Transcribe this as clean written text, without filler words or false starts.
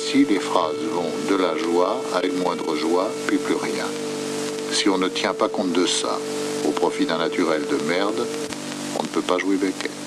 Ici, les phrases vont de la joie à une moindre joie, puis plus rien. Si on ne tient pas compte de ça, au profit d'un naturel de merde, on ne peut pas jouer Beckett.